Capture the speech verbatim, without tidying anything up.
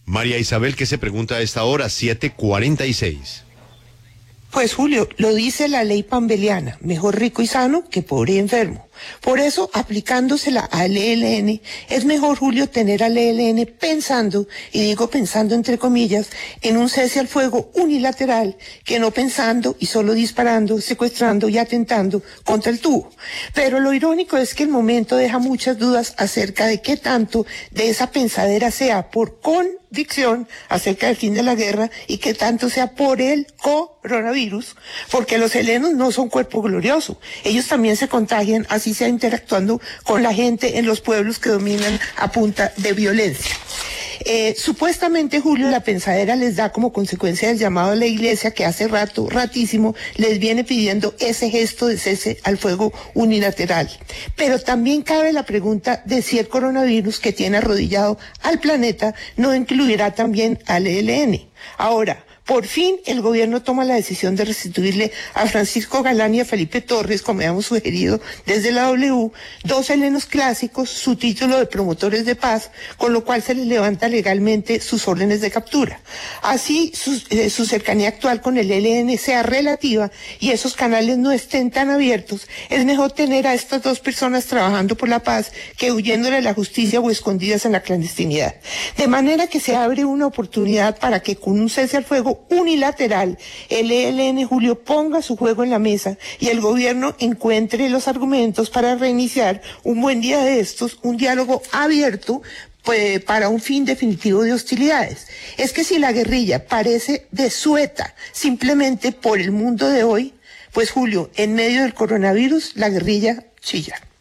María Isabel, ¿qué se pregunta a esta hora? siete cuarenta y seis. Pues Julio, lo dice la ley pambeliana, mejor rico y sano que pobre y enfermo. Por eso, aplicándosela al E L N, es mejor, Julio, tener al E L N pensando, y digo pensando entre comillas, en un cese al fuego unilateral, que no pensando y solo disparando, secuestrando y atentando contra el tubo. Pero lo irónico es que el momento deja muchas dudas acerca de qué tanto de esa pensadera sea por convicción acerca del fin de la guerra y qué tanto sea por el coronavirus, porque los helenos no son cuerpo glorioso. Ellos también se contagian, así sea interactuando con la gente en los pueblos que dominan a punta de violencia. Eh, supuestamente, Julio, la pensadera les da como consecuencia del llamado a la iglesia que hace rato, ratísimo, les viene pidiendo ese gesto de cese al fuego unilateral. Pero también cabe la pregunta de si el coronavirus que tiene arrodillado al planeta no incluirá también al E L N. Ahora, por fin el gobierno toma la decisión de restituirle a Francisco Galán y a Felipe Torres, como habíamos sugerido desde la W, dos helenos clásicos, su título de promotores de paz, con lo cual se les levanta legalmente sus órdenes de captura. Así su, eh, su cercanía actual con el E L N sea relativa y esos canales no estén tan abiertos, es mejor tener a estas dos personas trabajando por la paz que huyéndole a la justicia o escondidas en la clandestinidad. De manera que se abre una oportunidad para que con un cese al fuego unilateral, el E L N, Julio, ponga su juego en la mesa y el gobierno encuentre los argumentos para reiniciar un buen día de estos, un diálogo abierto pues, para un fin definitivo de hostilidades. Es que si la guerrilla parece desueta simplemente por el mundo de hoy, pues Julio, en medio del coronavirus, la guerrilla chilla.